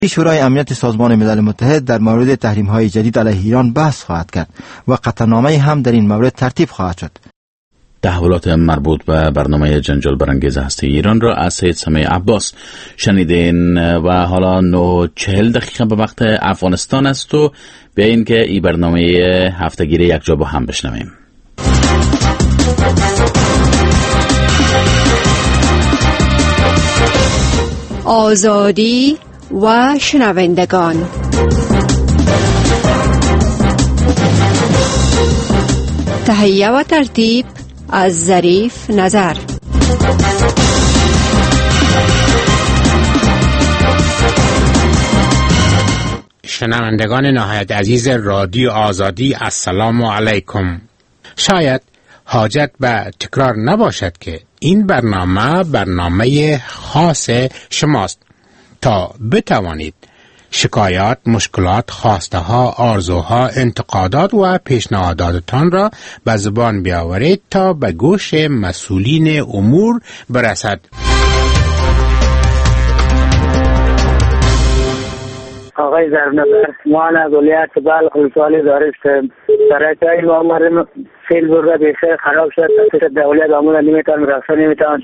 شورای امنیت سازمان ملل متحد در مورد تحریم‌های جدید علیه ایران بحث خواهد کرد و قطعنامه‌ای هم در این مورد ترتیب خواهد شد. تحولات مربوط به برنامه جنجال برانگیز هسته ایران را از سید سمیع عباس شنیدین و حالا 9:40 به وقت افغانستان است و بیایید که این برنامه هفتگی یک جا با هم بشنویم. آزادی و شنوندگان، تهیه و ترتیب از ظریف نظر. شنوندگان نهایت عزیز رادیو آزادی، السلام علیکم. شاید حاجت به تکرار نباشد که این برنامه خاص شماست تا بتوانید شکایات، مشکلات، خواسته ها، آرزوها، انتقادات و پیشنهاداتتان را به زبان بیاورید تا به گوش مسئولین امور برسد. آقای زرنظر، ما از ولایت بلخ ولسوالی دارستیم. سرکای ما مردم سیل برده بسیار خراب شد. دولت آمون نمیتون رفتن، نمیتون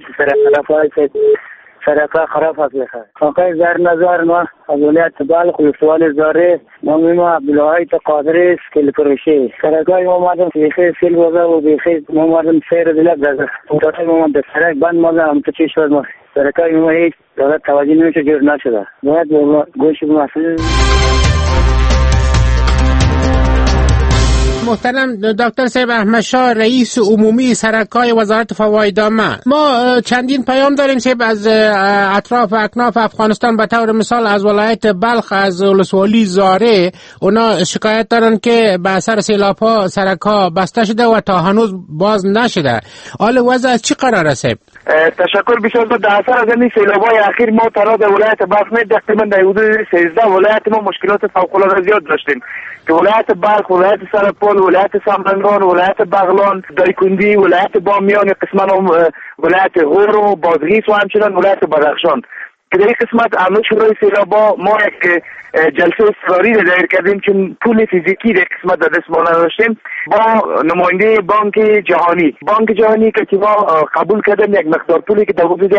سرکا خراب هست بخیر. آقای زرنظر، ما از ولایت بلخ ولسوالی داره نامی ما عبدالله قادری است که لپروشی. سرکای ما مردم بخیر سیل برده و بخیر ما مردم سیر دلت داده. اونطوری ما در سرک بند مردم هم تو چی شد ما. سرکای ما هیچ دولت توجه نمیشه جور نشده. باید گوش مسئول. محترم دکتر صاحب احمد شاه، رئیس عمومی سرکای وزارت فواید عامه، ما چندین پیام داریم صاحب از اطراف اکناف افغانستان، به طور مثال از ولایت بلخ، از ولسوالی زاره. اونا شکایت دارن که به اثر سیلاب‌ها سرکا بسته شده و تا هنوز باز نشده. حال وضع از چی قراره صاحب؟ تشکر بسیار. در اثر از این سیلاب‌های اخیر ما تراز ولایت بلخ تقریبا در حدود 13 ولایت ما مشکلات فوق‌العاده زیاد داشتیم که ولایت بلخ، ولایت سرپل، ولایت سمنگان، ولایت بغلان، دایکندی، ولایت بامیان، قسمت ولایت غور و بادغیس و همچنین ولایت بدخشان که در این قسمت عمل شورای سیلابا ما یک جلسه اضطراری دایر کردیم که پول فیزیکی در قسمت در دست ما نداشتیم با نماینده بانک جهانی که ما قبول کردیم یک مقدار پولی که در حدود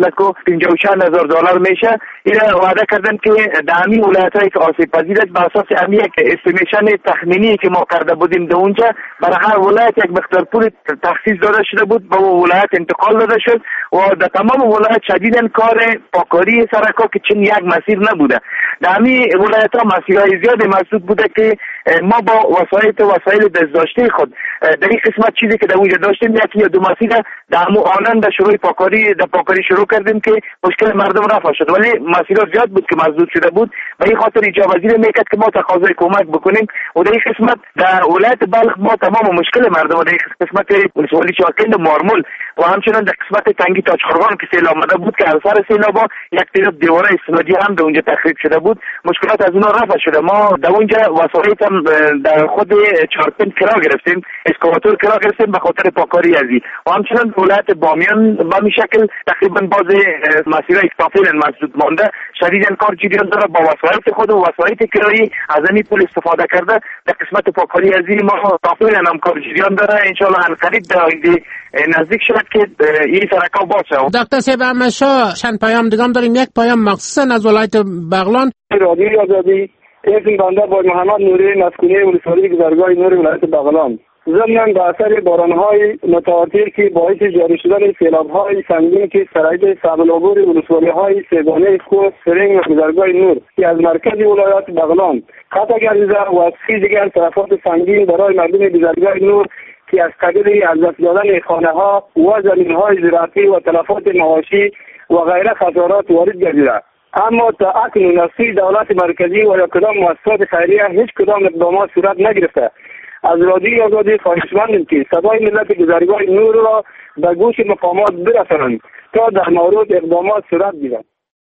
7,56,000 دلار میشه. این وعده کردن که در همین ولایت‌هایی که آسیب پذیر است بر اساس همین یک استیمیشن تخمینی که ما کرده بودیم در اونجا برای هر ولایت یک مقدار پول تخصیص داده شده بود به ولایت انتقال داده شد و در تمام ولایت شدیداً کار پاکاری سرکا که چون یک مسیر نبوده. در همین ولایت‌ها مسیرهای زیادی مسدود بوده که ما با وسایل دست‌داشته خود در این قسمت چیزی که در اونجا داشتیم یکی یا دو مسیر در آنان در شروع پاکاری شروع کردیم که مشکل مردم رفع شد، ولی مسیرها زیاد بود که مسدود شده بود. به این خاطر اجازه وزیر میکرد که ما تقاضای کمک بکنیم و در این قسمت در ولایت بلخ ما تمام مشکل مردم در این قسمت ولسوالی چاکند و مارمول و همچنین در قسمت تنگی تاجخرغان که سیل آمده بود که از اثر سیلابا یک تعداد دیواره استنادی هم در اونجا تخریب شده بود، مشکلات از اونها رفع شده. ما در اونجا وسایل هم در خود چارپن کرا گرفتیم، اسکواتور کرا گرفتیم به خاطر پاکاری ازی و همچنین ولایت بامیان به این شکل تقریبا باز مسیرهای اکتافیل مسدود مانده. شدیداً کار جریان داره با وسایل خود و وسایل کرایی از این پول استفاده کرده در قسمت پاکاری ازی ما کافیاً هم کار جریان داره. ان شاء الله قریب در آینده نزدیک شد که این سرکا باشه. دکتر صاحب احمد شاه، چند پیام دیگه داریم. یک پیام مخصوصا از ولایت بغلان. رادیو آزادی، این بنده با محمد نوری مسکونی ولسوالی گذرگاه نور ولایت بغلان. ضمناً به اثر باران‌های متواتر که باعث جاری شدن سیلاب‌های سنگین که سرایت سبل‌عبور ولسوالی‌های سیگانه خود سرنگ و گذرگاه نور که از مرکز ولایت بغلان قطع گردیده و از سی دیگر تلفات سنگین برای مردم گذرگاه نور که از قبیل از دست دادن خانه‌ها و زمین‌های زراعتی و تلفات معاشی و غیره خسارات وارد گردیده. اما تا اکنون از دولت مرکزی و یا کدام مؤسسات خیریه هیچ کدام اقدامات صورت نگرفته. از رادیو آزادی خواهشمندیم که صدای ملت گذرگاه نور را به گوش مقامات برسانند تا در مورد اقدامات صورت گیرد.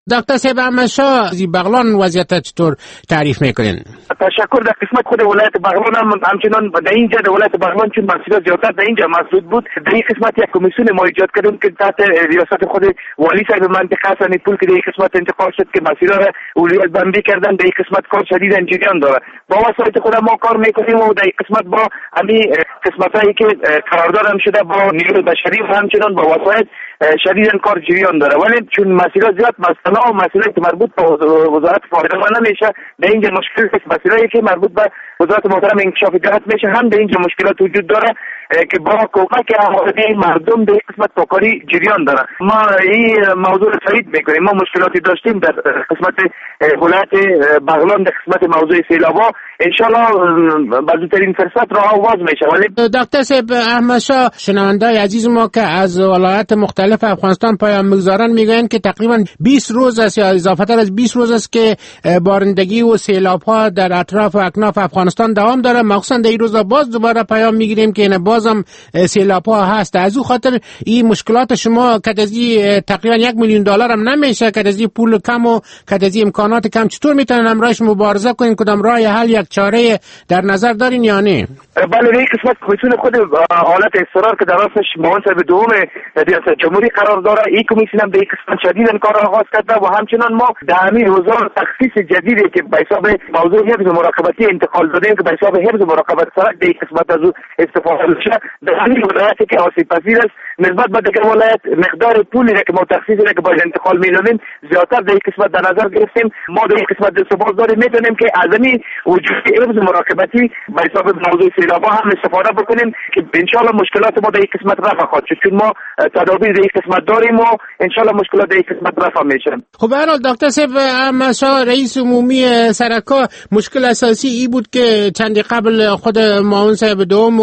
دکتر صاحب احمد شاه بغلان وضعیت چطور تعریف میکنین؟ تشکر. در قسمت خود ولایت بغلان هم همچنان در اینجا در ولایت بغلان چون مسئولیت زیادتر در اینجا مسئول بود، در این قسمت یک کمیسیون ما ایجاد کردیم که تحت ریاست خود والی صاحب منطقه حسن پور که در این قسمت انتقال شد که مسئولیت را اولویت بندی کردن. در این قسمت کار شدید جریان داره. با وسایل خود ما کار میکنیم و در این قسمت با همین قسمتایی که قرارداد هم شده با نیروی بشری و همچنان با وسایل شدیداً کار جریان داره. ولی چون مسئولیت زیاد مستنا و مسئولیت مربوط به وزارت فایده نمیشه، در اینجا مشکل مسئولیتی که مربوط به وزارت محترم انکشاف جهت میشه هم در اینجا مشکلات وجود داره که با کمک اهالی مردم به قسمت پاکاری جریان داره. ما این موضوع را تایید میکنیم. ما مشکلاتی داشتیم در قسمت ولایت بغلان در قسمت موضوع سیلابا. انشالله با زودترین فرصت راه آواز میشه. ولی دکتر صاحب احمد شاه، شنوندای عزیز ما که از ولایات مختلف افغانستان پیام میگذارن میگن که تقریبا 20 روز است یا اضافه تر از 20 روز است که بارندگی و سیلاب ها در اطراف و اکناف افغانستان دوام داره. مخصوصا در این روزا باز دوباره پیام میگیریم که این بازم سیلاب ها هست. از او خاطر این مشکلات شما کدازی تقریبا $1,000,000 هم نمیشه، کدازی پول کم و کدازی امکانات کم، چطور میتونن همراهش مبارزه کنین؟ کدام راه حل یک چاره در نظر دارین یا نه؟ بله، این قسمت کمیسیون خود حالت اصرار که در راستش معاون صاحب دوم ریاست جمهوری قرار داره، این کمیسیون هم به این قسمت شدیداً کار آغاز کرده و همچنان ما در همین روزا تخصیص جدیدی که به حساب موضوع حفظ مراقبتی انتقال دادیم که به حساب حفظ مراقبت سرک در این قسمت از استفاده میشه. در همین ولایتی که آسیب پذیر است نسبت به دیگر ولایت مقدار پولی که ما تخصیص که باید انتقال میدادیم زیادتر در این قسمت در نظر گرفتیم. ما در این قسمت دستمزد داریم، میتونیم که از همین وجود حفظ مراقبتی به حساب موضوع سیلابا هم استفاده بکنیم که انشالله مشکلات ما در این قسمت رفع خواهد شد، چون ما تدابیر در این قسمت داریم و انشالله مشکلات در این قسمت رفع میشه. خب به هر حال دکتر صاحب احمد شاه رئیس عمومی سرکا، مشکل اساسی ای بود که چندی قبل خود معاون صاحب دوم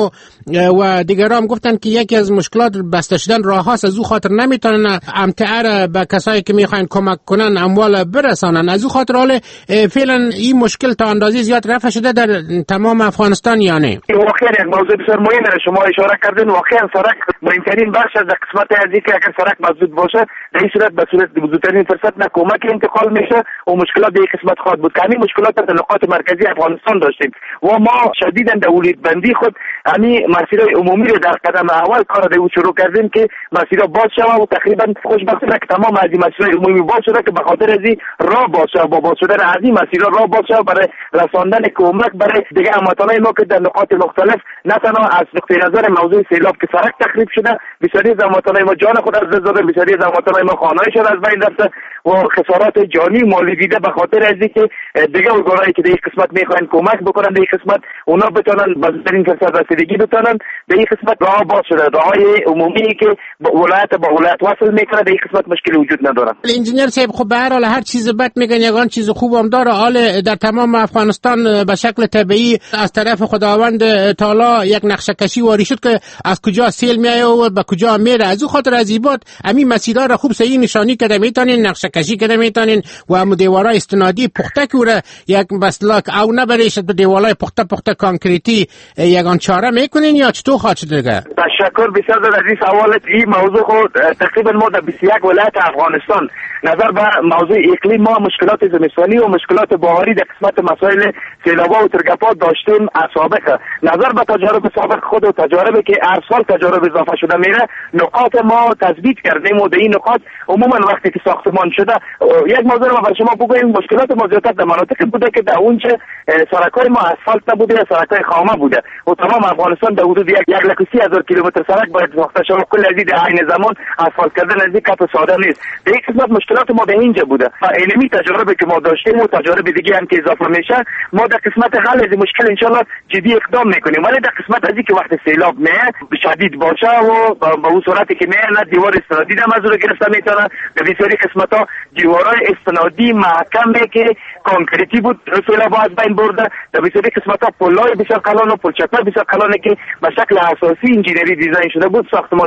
و دیگران گفتن که یکی از مشکلات بسته شدن راه هاست، از او خاطر نمیتونن امتعه به کسایی که میخواین کمک کنن اموال برسانن. از او خاطر حال فعلا این مشکل تا اندازه زیاد رفع شده در تمام افغانستان یا نه؟ واقعا یک موضوع بسیار مهم شما اشاره کردین. واقعا سرک مهمترین بخش از قسمت ازی که اگر سرک مسدود باشه در این صورت به صورت زودترین فرصت نه کمک انتقال میشه و مشکلات در قسمت خواهد بود. همین مشکلات در نقاط مرکزی افغانستان داشتیم و ما شدیداً در اولویت بندی خود همین مسیرهای عمومی رو در قدم اول کار رو شروع کردیم که مسیرها باز شود و تقریبا خوشبختانه که تمام از این مسیرهای عمومی باز شده که به خاطر از این راه باز شود، با باز شدن از این مسیرها راه باز شود برای رساندن کمک برای دیگه هموطنان ما که در نقاط مختلف نه تنها از نقطه نظر موضوع سیلاب که سرک تخریب شده، بسیاری از هموطنان ما جان خود از دست دادن، بسیاری از هموطنان ما خانه‌هایشان از بین رفته و خسارات جانی و مالی دیده به خاطر از اینکه دیگه ارگانایی که در این قسمت میخواین کمک بکنن در این قسمت اونا بتونن بهترین فرصت رسیدگی بتونن. در این قسمت راه باز شده، راههای عمومی که ولایت با ولایت وصل میکنه در این قسمت مشکلی وجود نداره. انجینیر صاحب، خب به هر حال هر چیز بد میگن یگان چیز خوب هم داره. حال در تمام افغانستان به شکل طبیعی از طرف خداوند تعالی یک نقشه کشی واری شد که از کجا سیل میایه و به کجا میره. از او خاطر از ایباد همین مسیرها را خوب صحیح نشانی کرده میتونین، نقشه کشی کرده میتونین و هم دیوارای استنادی پخته کوره یک مسلک او نبریشد به دیوارای پخته کانکریتی یگان چاره میکنین یا چطور خواهد شد دیگه؟ تشکر بسیار از این سوالت. این موضوع خود تقریبا ما در 21 ولایت افغانستان نظر به موضوع اقلیم ما مشکلات زمستانی و مشکلات بهاری در قسمت مسائل سیلابا و ترگپات داشتیم از سابق. نظر به تجارب سابق خود و تجاربی که هر سال تجارب اضافه شده میره، نقاط ما تثبیت کردیم و در این نقاط عموما وقتی که ساختمان شده یک موضوع رو برای شما بگویم، مشکلات ما زیادتر در مناطق بوده که در اونجا سرکای ما اسفالت نبوده، سرکای خامه بوده و تمام افغانستان در حدود 130,000 کیلومتر سرک باید ساخته شود. کل از این عین زمان اسفالت کردن از این کار ساده نیست. در این قسمت مشکلات ما به اینجا بوده. علمی تجربه که ما داشتیم و تجارب دیگه هم که اضافه میشه، ما در قسمت حل از مشکل ان شاء الله جدی اقدام میکنیم. ولی در قسمت از که وقت سیلاب میه شدید باشه و به اون صورتی که میه نه دیوار استنادی هم از رو گرفته میتونه. در بسیاری قسمت‌ها دیوارهای استنادی محکمی که کانکریتی بود سیلاب از بین برده. در بسیاری قسمت‌ها پل‌های بسیار کلان و پلچک‌های بسیار کلانی که به شکل اساسی انجینری دیزاین شده بود ساختمان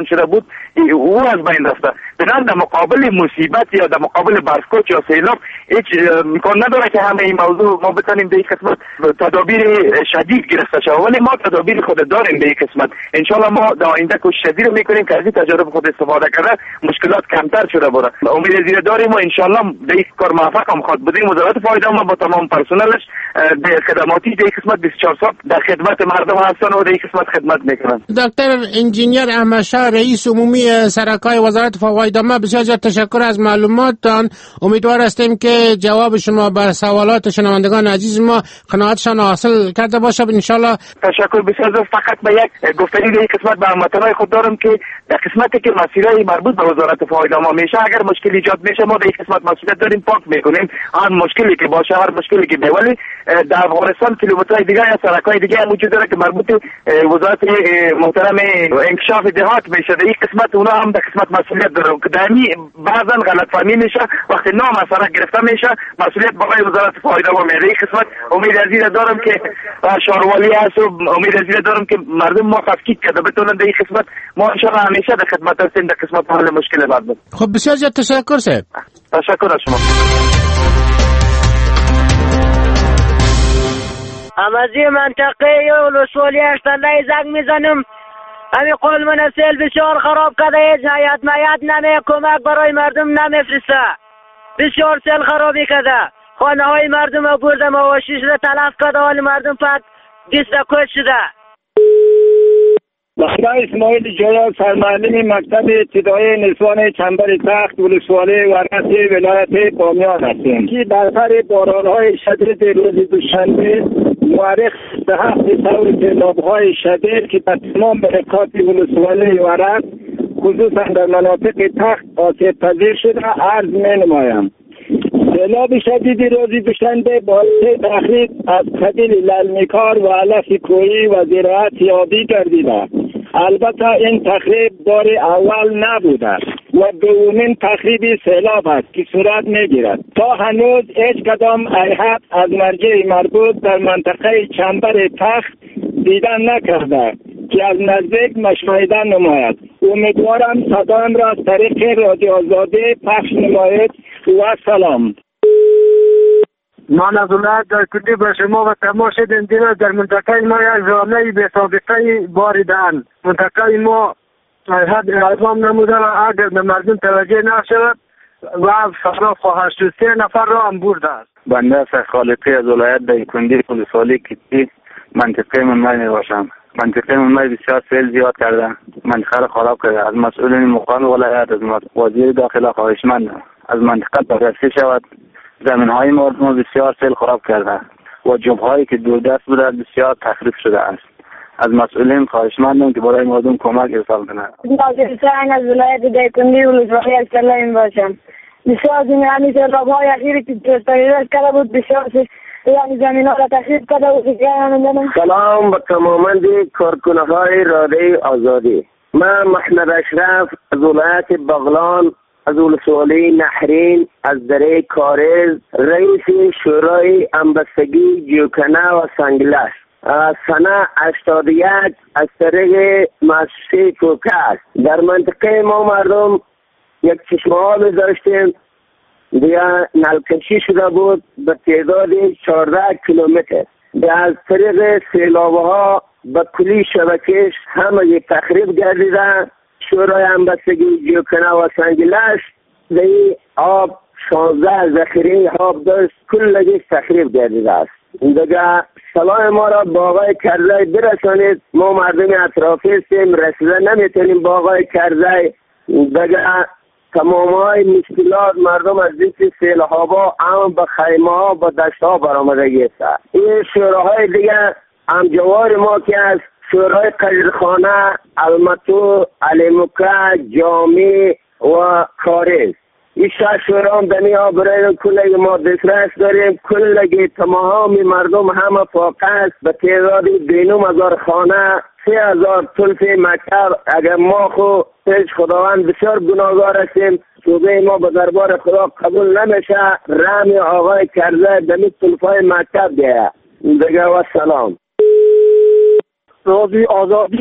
پایان شده بود او از بین رفته. بنابراین در مقابل مصیبت یا در مقابل برفکوچ یا سیلاب هیچ امکان نداره که همه این موضوع ما بتونیم به این قسمت تدابیر شدید گرفته شود، ولی ما تدابیر خود داریم به این قسمت. انشالله ما در آینده کوشش شدید میکنیم که از این تجارب خود استفاده کرده مشکلات کمتر شده بره. امید زیر داریم و انشالله به این کار موفق هم خواهد بودیم. وزارت فایده ما با تمام پرسنلش به خدماتی در این قسمت 24 ساعت در خدمت مردم هستن و در این قسمت خدمت میکنن. دکتر انجینیر احمد شاه رئیس عمومی سرکای وزارت فوایدامه، بسیار زیاد تشکر از معلوماتتان. امیدوار هستیم که جواب شما بر سوالات شنوندگان عزیز ما قناعتشان حاصل کرده باشه ان شاء الله. تشکر بسیار. فقط به یک گفتگوی در این قسمت به هموطنان خود دارم که در قسمتی که مسائل مربوط به وزارت فوایدامه میشه، اگر مشکل ایجاد میشه ما در این قسمت مسئولیت داریم پاک میکنیم هر مشکلی که باشه، هر مشکلی که ولی در افغانستان کیلومترهای دیگه یا سرکای دیگه هم وجود داره که مربوط وزارت محترم انکشاف دهات میشه. در این قسمت اونا هم در قسمت مسئولیت داره که دمی بعضا غلط فهمی میشه، وقتی نام از سرک گرفته میشه مسئولیت برای وزارت فوایدامه میره. این قسمت امید از این دارم که شاروالی هست و امید از این دارم که مردم ما تفکیک کرده بتونن در این قسمت ما ان شاء الله همیشه در خدمت هستیم در قسمت حل مشکل مردم. خب بسیار زیاد تشکر صاحب. تشکر از شما. امازی منطقه ولسوالی اشتنده زنگ میزنم. همین قول منسل بسیار خراب کرده، هیچ نیت نمی کمک برای مردم نمیفرسته. بسیار سیل خرابی کرده، خانه های مردم رو برده، مواشی شده تلف کرده، ولی مردم فقط دست کش شده. بخدا اسماعیل جویا، سرمعلم مکتب ابتدایی نسوان چنبر تخت ولسوالی ورقت ولایت بامیان هستیم که در اثر باران‌های شدید روز دوشنبه مورخ به 7 طور سیلاب‌های شدید که در تمام برکات ولسوالی ورقت خصوصا در مناطق تخت آسیب پذیر شده عرض می‌نمایم. سیلاب شدید روز دوشنبه باعث تخریب از قبیل للمیکار و علف کوهی و زراعت یابی گردیده. البته این تخریب بار اول نبوده و دومین تخریب سیلاب است که صورت میگیرد. تا هنوز هیچ کدام هیئت از مرجع مربوط در منطقه چنبر تخت دیدن نکرده که از نزدیک مشاهده نماید. امیدوارم صدایم را از طریق رادیو آزادی پخش نماید و سلام. من از ولایت دایکنی به شما و تماس شدیم در منطقه ما یک زانه به سابقه باریدن. منطقه ما حد اعظام نموده و اگر به مردم توجه نشود و خراب خواهد شد. 3 نفر را هم برده است. بنده از خالقی از ولایت دایکنی ولسوالی کتی منطقه من می باشم. منطقه من بسیار سیل زیاد کرده، منطقه را خراب کرده. از مسئولین مقام ولایت، از وزیر داخله خواهشمندم از منطقه بررسی شود. زمین‌های ما بسیار سیل خراب کرده و جبهه‌ای که دوردست بوده بسیار تخریب شده است. از مسئولین خواهشمندم که برای مردم کمک ارسال کنند. من از ولایت دایکنی ولسوالی از کلام باشم. بسیار از این سیلاب‌های اخیری که تجربه کرده بود بسیار یعنی زمین‌ها را تخریب کرده بود. سلام به تمامی کارکنان‌های رادیو آزادی. من محمد اشرف از ولایت بغلان از ولسوالی نحرین از دره کارز رئیس شورای همبستگی جیوکنه و سنگلس سنه 81 از طریق مؤسسه فوکس در منطقه ما مردم یک چشمه آب داشتیم دیگه نلکشی شده بود به تعداد 14 کیلومتر. از طریق سیلاب‌ها به کلی شبکش همه یک تخریب گردیده. شورای همبستگی جیوکنه و سنگلس دی آب 16 ذخیره آب داشت کلش تخریب گردیده است. دیگه سلام ما را با آقای کرزی برسانید. ما مردم اطرافی هستیم، رسیده نمیتونیم با آقای کرزی. دیگه تمام های مشکلات مردم از دید سیلاب‌ها هم به خیمه ها به دشت ها برآمدگی است. این شوراهای دیگه همجوار ما که است شورای قجرخانه، المتو، علیمکه، جامی و کارز. این 6 شورا هم دنی ها برای کلگی ما دسترس داریم. کلگی تمامی مردم همه فاقه است به تعداد 9,000 خانه، 3,000 طلف مکتب. اگر ما خو پیش خداوند بسیار گناهگار هستیم، توبه ما به دربار خدا قبول نمیشه. رحم آقای کرزی دمی طلفای مکتب دیگه و سلام. رادیو آزادی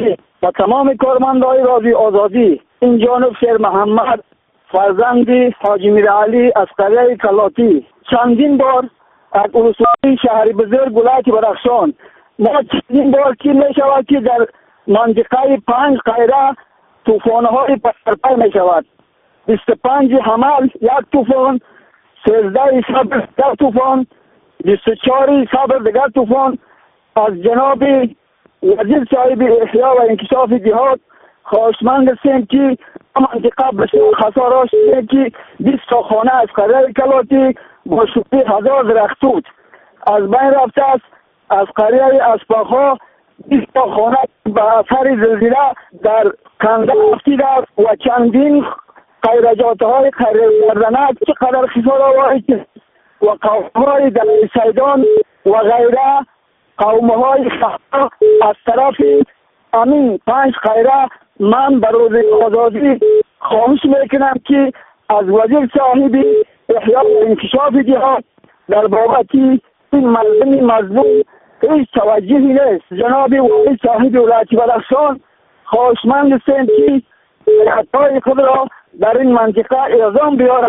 و تمام کارمندای رادیو آزادی، این جانب شیر محمد فرزند حاجی میرعلی از قریه کلاتی چندین بار از ولسوالی شهر بزرگ ولایت بدخشان ما چندین بار که می شود که در منطقه 5 قیره طوفان‌های پرپای می شود. 25 حمل یک طوفان، 13 صبر دیگر طوفان، 24 صبر دیگر طوفان. از جناب وزیر صاحب احیا و انکشاف جهاد خواهشمند هستیم که منطقه بسیار خسارات شده که 20 خانه از قریه کلاتی با 10,000 درختوت از بین رفته است. از قریه اسپاخا 20 خانه به اثر زلزله در کنده افتیده است و چندین خیرجات‌های خیرگردنک چقدر خسارات و قوم‌های در سیدان و غیره قوم‌های خطا از طرف امین 5 خیره من به روز آزادی خواهش میکنم که از وزیر صاحب احیا و انکشاف جهاد در بابت این مردم مظلوم هیچ توجهی نیست. جناب وزیر صاحب ولایت بدخشان خواهشمند هستیم که حیاتهای خود را در این منطقه اعظام بیارند.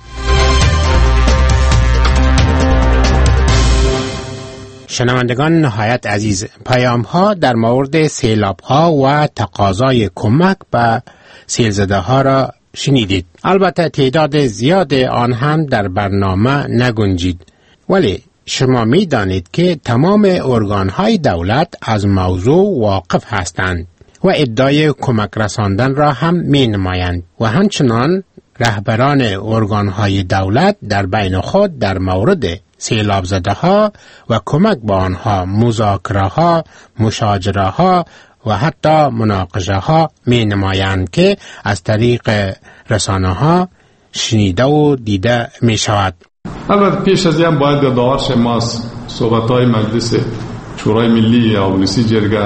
شنوندگان نهایت عزیز، پیام ها در مورد سیلاب ها و تقاضای کمک به سیلزده ها را شنیدید. البته تعداد زیاد آن هم در برنامه نگنجید، ولی شما می دانید که تمام ارگان های دولت از موضوع واقف هستند و ادعای کمک رساندن را هم می نمایند و همچنان رهبران ارگان های دولت در بین خود در مورد سیلاب زده ها و کمک با آنها مذاکره ها، مشاجره ها و حتی مناقشه ها می نمایند که از طریق رسانه ها شنیده و دیده می شود. البته پیش از این باید یادآور شیم ما از صحبت های مجلس شورای ملی یا ولسی جرگه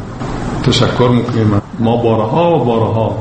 تشکر میکنیم. ما بارها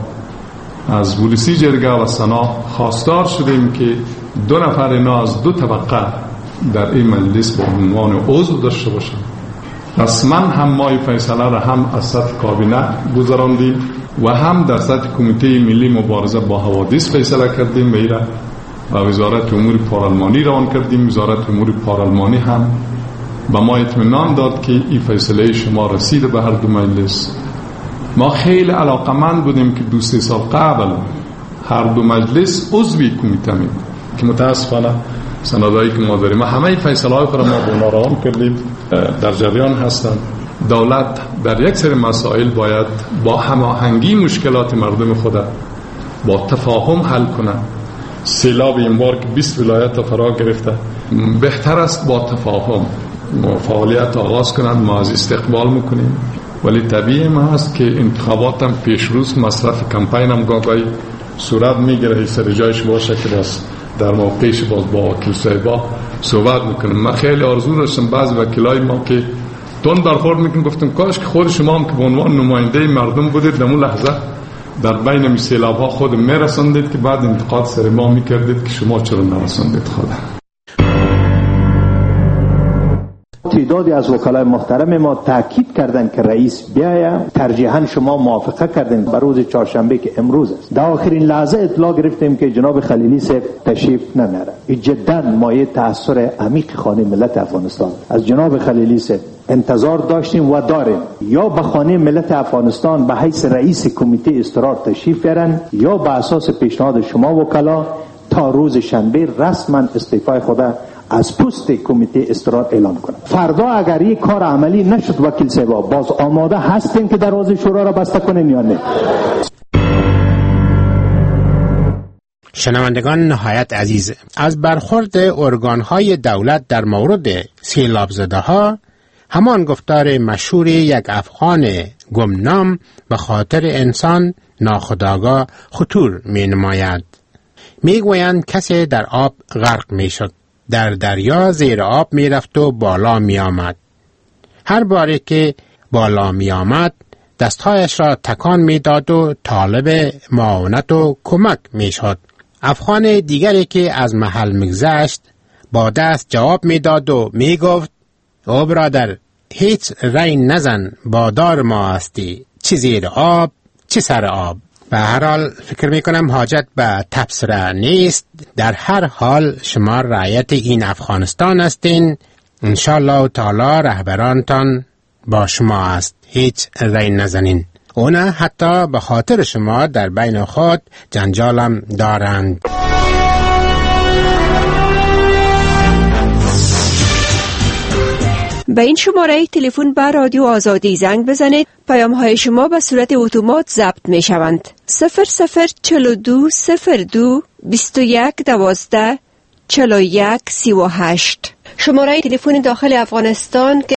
از ولسی جرگه و سنا خواستار شدیم که 2 نفر اینا از 2 طبقه در این مجلس با عنوان عضو داشته باشند. رسما هم ما این فیصله را هم از سطح کابینه گذراندیم و هم در سطح کمیته ملی مبارزه با حوادث فیصله کردیم میره و وزارت امور پارلمانی را آن کردیم. وزارت امور پارلمانی هم به ما اطمینان داد که این فیصله شما رسیده به هر 2 مجلس. ما خیلی علاقمند بودیم که 2-3 سال قبل هر 2 مجلس عضوی کمیته می که متاسفانه سندایی که ما داریم همه فیصله های ما به اونا را کردیم در جریان هستند. دولت در یک سری مسائل باید با هماهنگی مشکلات مردم خود با تفاهم حل کنه. سیلاب این بار که 20 ولایت فرا گرفته، بهتر است با تفاهم فعالیت آغاز کنند. ما از استقبال میکنیم، ولی طبیعی ما هست که انتخابات هم پیش روز مصرف کمپین هم گاهی صورت میگیره. سر جایش باشه که باز در موقعش باز با وکیل صاحبا صحبت میکنم. من خیلی آرزو داشتم بعض وکیلای ما که تون برخورد میکنم، گفتم کاش که خود شما هم که به عنوان نماینده مردم بودید در اون لحظه در بین سیلاب ها خود میرساندید که بعد انتقاد سر ما میکردید که شما چرا نرساندید. خدا تعدادی از وکلای محترم ما تاکید کردند که رئیس بیاید. ترجیحاً شما موافقه کردین به روز چهارشنبه که امروز است. در آخرین لحظه اطلاع گرفتیم که جناب خلیلی صاحب تشریف نمیاره. جدا مایه تأثیر عمیق خانه ملت افغانستان از جناب خلیلی صاحب انتظار داشتیم و داریم یا به خانه ملت افغانستان به حیث رئیس کمیته استقرار تشریف بیارن یا به اساس پیشنهاد شما وکلا تا روز شنبه رسما استعفای خود از پست کمیته استقرار اعلام کنند. فردا اگر یک کار عملی نشد وکیل صاحب باز آماده هستیم که دروازه شورا را بسته کنیم یا نه؟ شنوندگان نهایت عزیز، از برخورد ارگان‌های دولت در مورد سیلاب زده ها همان گفتار مشهور یک افغان گمنام به خاطر انسان ناخودآگاه خطور می نماید. می گویند کسی در آب غرق می شد، در دریا زیر آب می رفت و بالا می آمد. هر باری که بالا می آمد دستهایش را تکان می داد و طالب معاونت و کمک می شد. افغان دیگری که از محل میگذشت با دست جواب می داد و می گفت او برادر هیچ رای نزن، بادار ما هستی، چه زیر آب چه سر آب. به هر حال فکر میکنم حاجت به تبصره نیست. در هر حال شما رعیت این افغانستان هستین. انشالله تعالی رهبرانتان با شما است، هیچ ری نزنین. اونا حتی به خاطر شما در بین خود جنجالم دارند. به این شماره تلفن به رادیو آزادی زنگ بزنید. پیام های شما به صورت اتومات ضبط می شوند. 0042 02 21 12 41 38. شماره تلفن داخل افغانستان